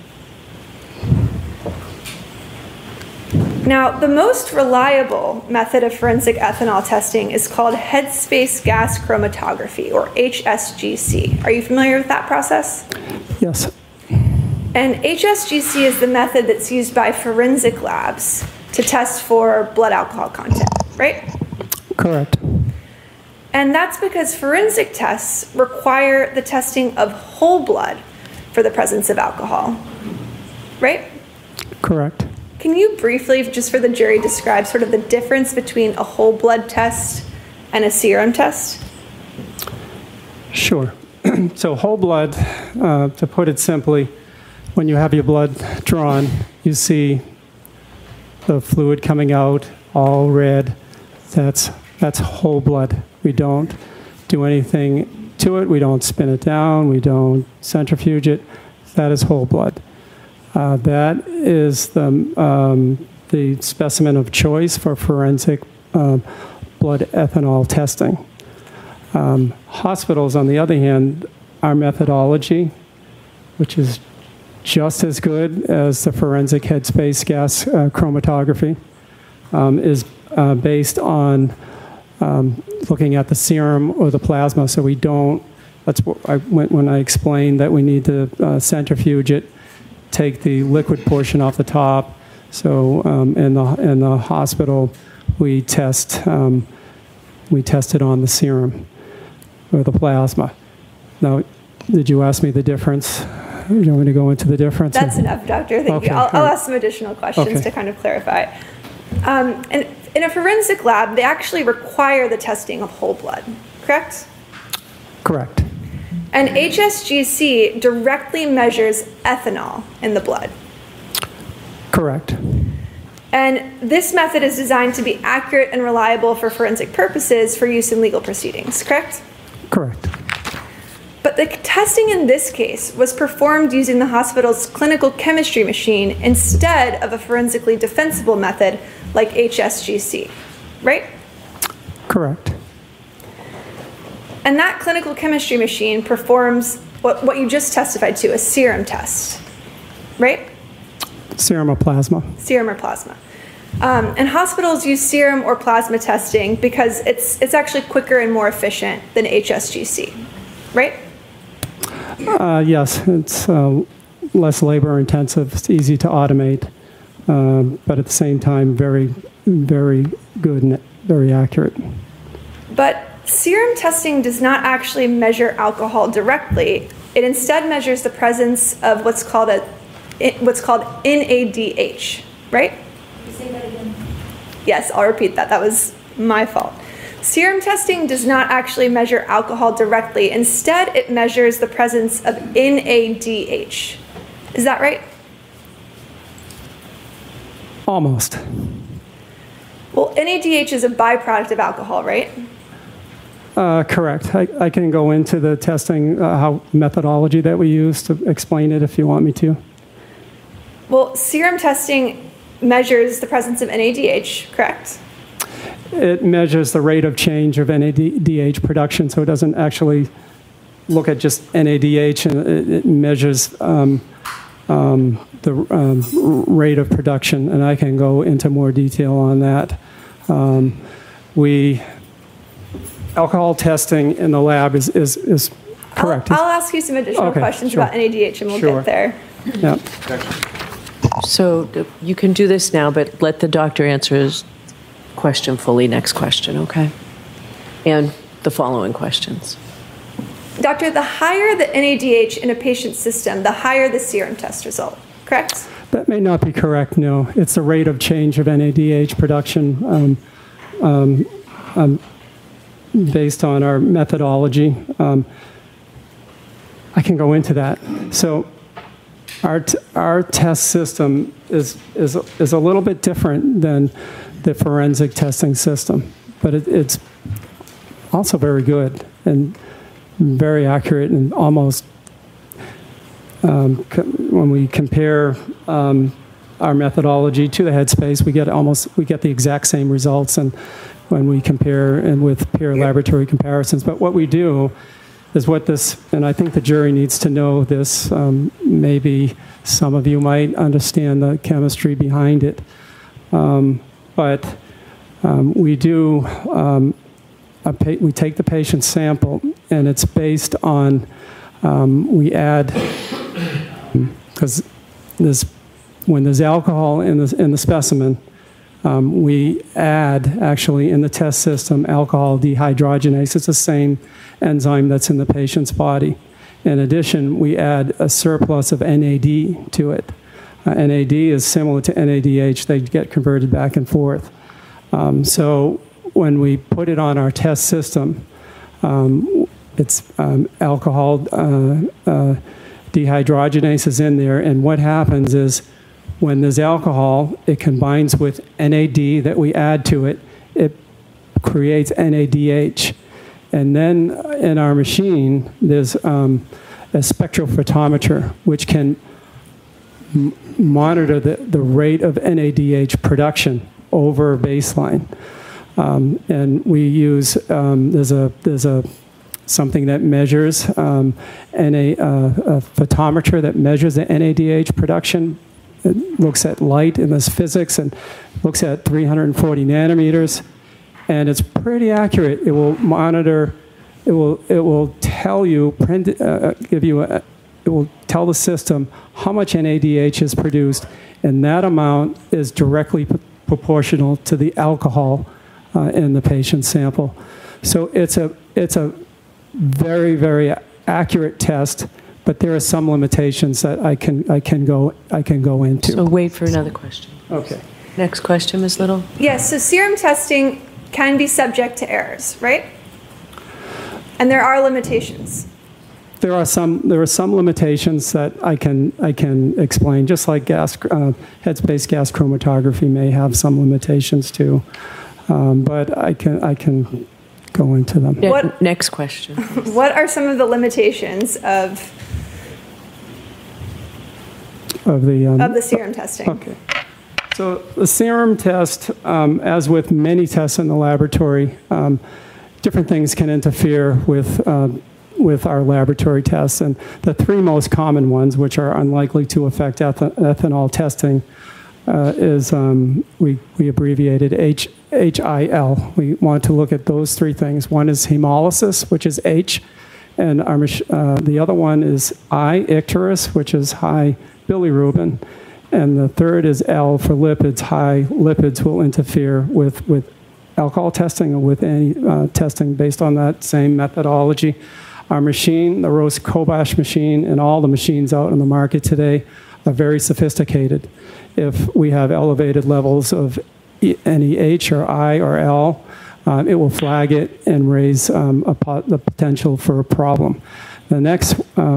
Now, the most reliable method of forensic ethanol testing is called headspace gas chromatography, or HSGC. Are you familiar with that process? Yes. And HSGC is the method that's used by forensic labs to test for blood alcohol content, right? Correct. And that's because forensic tests require the testing of whole blood for the presence of alcohol, right? Correct. Can you briefly, just for the jury, describe sort of the difference between a whole blood test and a serum test? Sure. So whole blood, to put it simply, when you have your blood drawn, you see the fluid coming out, all red. That's whole blood. We don't do anything to it. We don't spin it down. We don't centrifuge it. That is whole blood. That is the specimen of choice for forensic blood ethanol testing. Hospitals, on the other hand, our methodology, which is just as good as the forensic headspace gas chromatography, is based on looking at the serum or the plasma. So we don't, that's what when I explained that we need to centrifuge it, take the liquid portion off the top. So in the hospital, we test it on the serum or the plasma. Now, did you ask me the difference? Do you want me to go into the difference? That's enough, Doctor. Thank Okay, you. I'll all right. ask some additional questions Okay. to kind of clarify. And in a forensic lab, they actually require the testing of whole blood, correct? Correct. And HSGC directly measures ethanol in the blood. Correct. And this method is designed to be accurate and reliable for forensic purposes for use in legal proceedings, correct? Correct. But the testing in this case was performed using the hospital's clinical chemistry machine instead of a forensically defensible method like HSGC, right? Correct. And that clinical chemistry machine performs what you just testified to, a serum test, right? Serum or plasma. Serum or plasma. And hospitals use serum or plasma testing because it's actually quicker and more efficient than HSGC, right? Yes, it's less labor intensive, it's easy to automate, but at the same time, very, very good and very accurate. But serum testing does not actually measure alcohol directly. It instead measures the presence of what's called NADH, right? Say that again. Yes, I'll repeat that. That was my fault. Serum testing does not actually measure alcohol directly. Instead, it measures the presence of NADH. Is that right? Almost. Well, NADH is a byproduct of alcohol, right? Correct. I can go into the testing how methodology that we use to explain it if you want me to. Well, serum testing measures the presence of NADH, correct? It measures the rate of change of NADH production, so it doesn't actually look at just NADH, and it measures the rate of production, and I can go into more detail on that. Alcohol testing in the lab is correct. I'll ask you some additional questions about NADH, and we'll get there. Yeah. So you can do this now, but let the doctor answer his question fully. Next question, okay? And the following questions. Doctor, the higher the NADH in a patient's system, the higher the serum test result, correct? That may not be correct, no. It's the rate of change of NADH production based on our methodology. I can go into that. So our test system is a little bit different than the forensic testing system, but it's also very good and very accurate, and almost when we compare our methodology to the Headspace, we get the exact same results, and when we compare and with peer laboratory comparisons. But what we do is and I think the jury needs to know this, maybe some of you might understand the chemistry behind it, but we do, we take the patient's sample, and it's based on, we add, because when there's alcohol in the specimen, we add, actually, in the test system, alcohol dehydrogenase. It's the same enzyme that's in the patient's body. In addition, we add a surplus of NAD to it. NAD is similar to NADH. They get converted back and forth. So when we put it on our test system, it's alcohol dehydrogenase is in there, and what happens is when there's alcohol, it combines with NAD that we add to it. It creates NADH. And then in our machine, there's a spectrophotometer, which can monitor the rate of NADH production over baseline. And we use, there's something that measures, a photometer that measures the NADH production. It looks at light in this physics and looks at 340 nanometers, and it's pretty accurate. It will monitor, it will tell you, it will tell the system how much NADH is produced, and that amount is directly proportional to the alcohol in the patient's sample. So it's a very, very accurate test, but there are some limitations that I can go into. So wait for another question. Okay. Next question, Ms. Little. Yes, so serum testing can be subject to errors, right? And there are limitations. there are some limitations that I can explain, just like headspace gas chromatography may have some limitations too, but I can go into them. Next question. What are some of the limitations of the serum testing? Okay. So the serum test, as with many tests in the laboratory, different things can interfere with our laboratory tests. And the three most common ones, which are unlikely to affect ethanol testing, is we abbreviated HIL. We want to look at those three things. One is hemolysis, which is H, and the other one is I, icterus, which is high bilirubin, and the third is L for lipids. High lipids will interfere with alcohol testing or with any testing based on that same methodology. Our machine, the Rose-Kobash machine, and all the machines out in the market today are very sophisticated. If we have elevated levels of any H or I or L, it will flag it and raise the potential for a problem. The next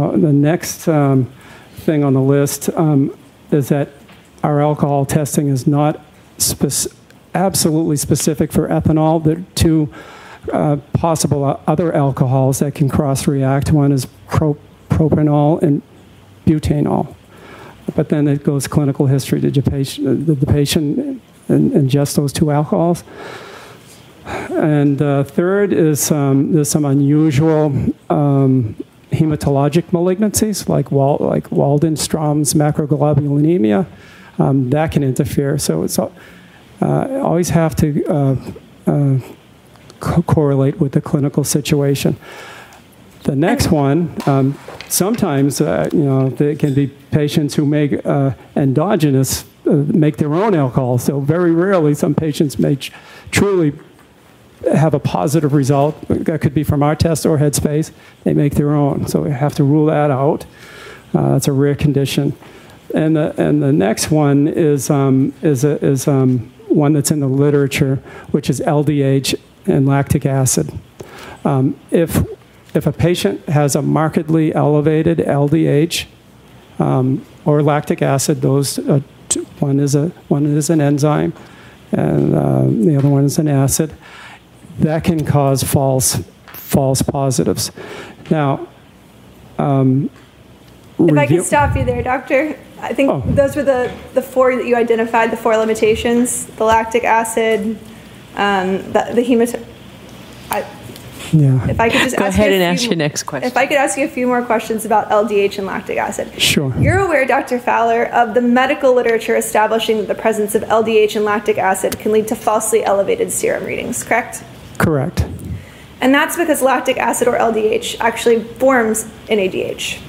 thing on the list is that our alcohol testing is not absolutely specific for ethanol. There are two possible other alcohols that can cross-react. One is propanol and butanol. But then it goes clinical history. Did the patient ingest those two alcohols? And third is there's some unusual hematologic malignancies like Waldenstrom's macroglobulinemia. That can interfere. So it's always have to correlate with the clinical situation. The next one, sometimes there can be patients who make endogenous, make their own alcohol. So very rarely, some patients may truly have a positive result. That could be from our test or Headspace. They make their own, so we have to rule that out. It's a rare condition. And the next one is one that's in the literature, which is LDH and lactic acid. If a patient has a markedly elevated LDH or lactic acid, those one is an enzyme, and the other one is an acid. That can cause false positives. Now, if I could stop you there, doctor. I think those were the four that you identified, the four limitations: the lactic acid, the hematology. Yeah. If I could just go ahead and ask your next question. If I could ask you a few more questions about LDH and lactic acid. Sure. You're aware, Dr. Fowler, of the medical literature establishing that the presence of LDH and lactic acid can lead to falsely elevated serum readings, correct? Correct. And that's because lactic acid, or LDH, actually forms NADH.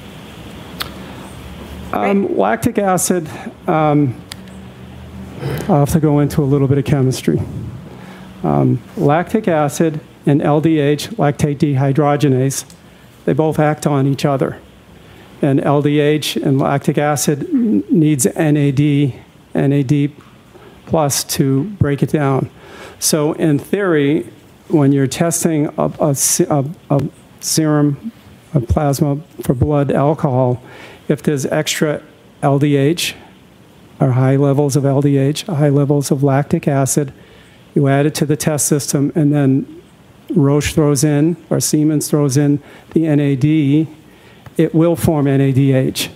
Lactic acid, I'll have to go into a little bit of chemistry. Lactic acid and LDH, lactate dehydrogenase, they both act on each other. And LDH and lactic acid needs NAD plus to break it down. So in theory, when you're testing a serum, a plasma for blood alcohol, if there's extra LDH or high levels of LDH, high levels of lactic acid, you add it to the test system, and then Roche throws in, or Siemens throws in the NAD, it will form NADH.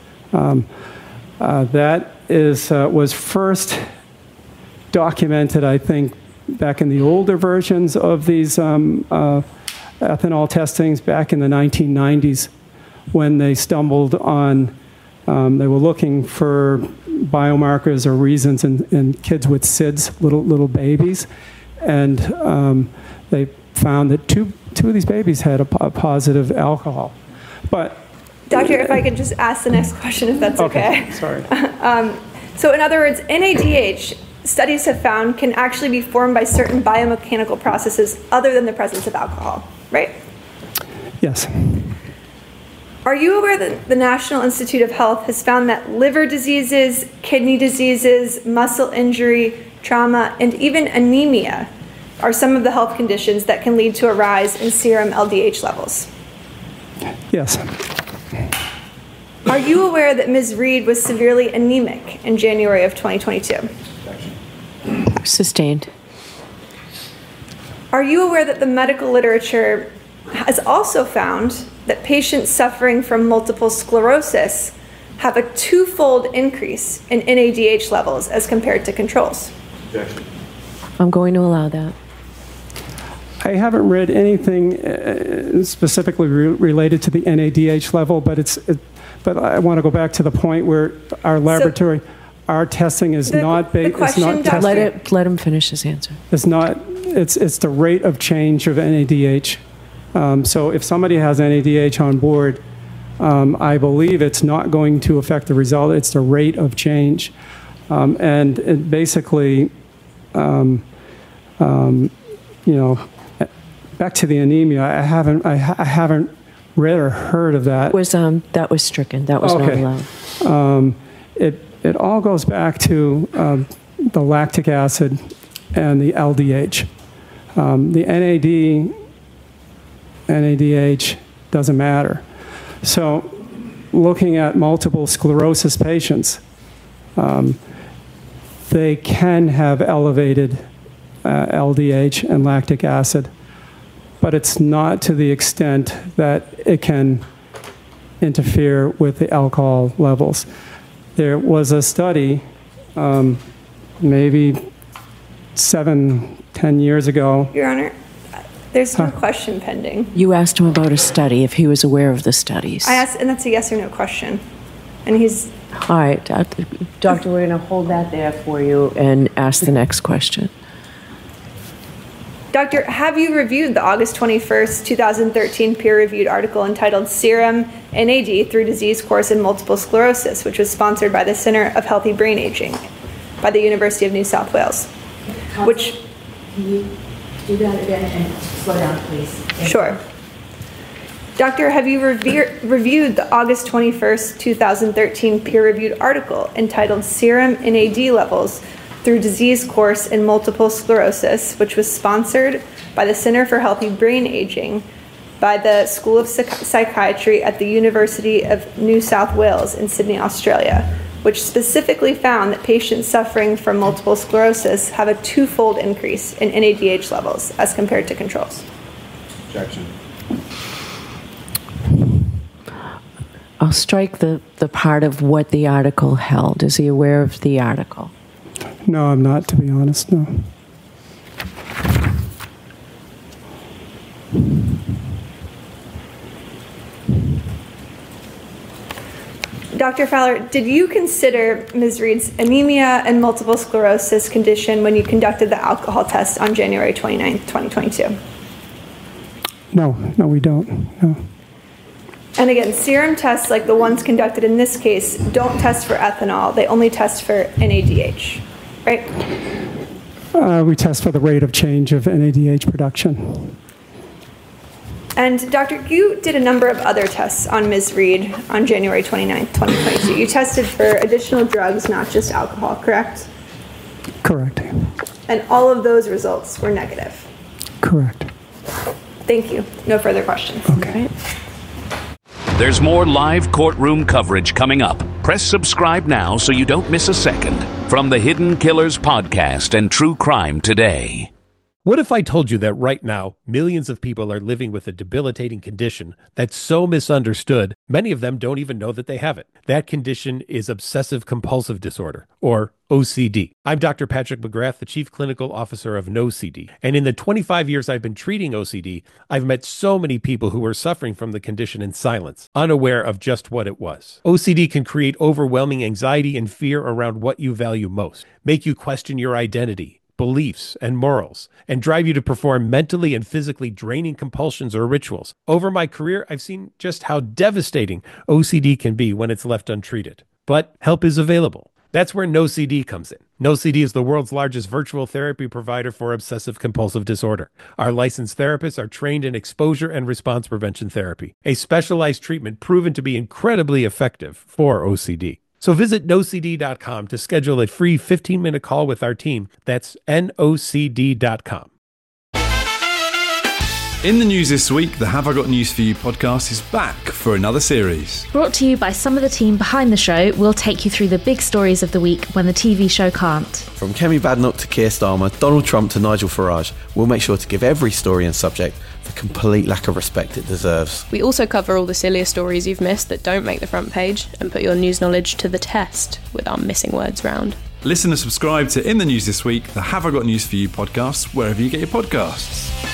That was first documented, I think, back in the older versions of these ethanol testings back in the 1990s, when they stumbled on, they were looking for biomarkers or reasons in kids with SIDS, little babies, and they found that two of these babies had a positive alcohol. But Doctor, if I could just ask the next question, if that's okay. Sorry. So in other words, NADH, studies have found, can actually be formed by certain biomechanical processes other than the presence of alcohol, right? Yes. Are you aware that the National Institute of Health has found that liver diseases, kidney diseases, muscle injury, trauma, and even anemia are some of the health conditions that can lead to a rise in serum LDH levels? Yes. Are you aware that Ms. Reed was severely anemic in January of 2022? Sustained. Are you aware that the medical literature has also found that patients suffering from multiple sclerosis have a twofold increase in NADH levels as compared to controls? I'm going to allow that. I haven't read anything specifically related to the NADH level, but but I want to go back to the point where our laboratory, our testing is not based. Let him finish his answer. It's not. It's the rate of change of NADH. So if somebody has NADH on board, I believe it's not going to affect the result. It's the rate of change, and it basically, you know, back to the anemia. I haven't read or heard of that. That was stricken. That was not allowed. It all goes back to the lactic acid and the LDH. The NADH doesn't matter. So looking at multiple sclerosis patients, they can have elevated LDH and lactic acid, but it's not to the extent that it can interfere with the alcohol levels. There was a study maybe 7-10 years ago. Your Honor, there's no question pending. You asked him about a study, if he was aware of the studies. I asked, and that's a yes or no question. And he's... All right, Doctor, we're going to hold that there for you and ask the next question. Doctor, have you reviewed the August 21st, 2013 peer-reviewed article entitled Serum NAD through Disease Course in Multiple Sclerosis, which was sponsored by the Center of Healthy Brain Aging by the University of New South Wales? Which... Can you do that again and slow down, please? Sure. Doctor, have you reviewed the August 21st, 2013 peer-reviewed article entitled Serum NAD Levels through Disease Course in Multiple Sclerosis, which was sponsored by the Center for Healthy Brain Aging by the School of Psychiatry at the University of New South Wales in Sydney, Australia, which specifically found that patients suffering from multiple sclerosis have a twofold increase in NADH levels as compared to controls? Objection. I'll strike the part of what the article held. Is he aware of the article? No, I'm not, to be honest, no. Dr. Fowler, did you consider Ms. Reed's anemia and multiple sclerosis condition when you conducted the alcohol test on January 29th, 2022? No, we don't, no. And again, serum tests like the ones conducted in this case don't test for ethanol. They only test for NADH, right? We test for the rate of change of NADH production. And Doctor, you did a number of other tests on Ms. Reed on January 29th, 2022. You tested for additional drugs, not just alcohol, correct? Correct. And all of those results were negative? Correct. Thank you. No further questions. Okay. There's more live courtroom coverage coming up. Press subscribe now so you don't miss a second. From the Hidden Killers podcast and True Crime Today. What if I told you that right now, millions of people are living with a debilitating condition that's so misunderstood, many of them don't even know that they have it. That condition is obsessive compulsive disorder, or OCD. I'm Dr. Patrick McGrath, the Chief Clinical Officer of NoCD. And in the 25 years I've been treating OCD, I've met so many people who were suffering from the condition in silence, unaware of just what it was. OCD can create overwhelming anxiety and fear around what you value most, make you question your identity, beliefs, and morals, and drive you to perform mentally and physically draining compulsions or rituals. Over my career, I've seen just how devastating OCD can be when it's left untreated. But help is available. That's where NoCD comes in. NoCD is the world's largest virtual therapy provider for obsessive compulsive disorder. Our licensed therapists are trained in exposure and response prevention therapy, a specialized treatment proven to be incredibly effective for OCD. So visit nocd.com to schedule a free 15-minute call with our team. That's nocd.com. In the news this week, the Have I Got News For You podcast is back for another series. Brought to you by some of the team behind the show, we'll take you through the big stories of the week when the TV show can't. From Kemi Badenoch to Keir Starmer, Donald Trump to Nigel Farage, we'll make sure to give every story and subject the complete lack of respect it deserves. We also cover all the sillier stories you've missed that don't make the front page and put your news knowledge to the test with our missing words round. Listen and subscribe to In the News This Week, the Have I Got News For You podcast, wherever you get your podcasts.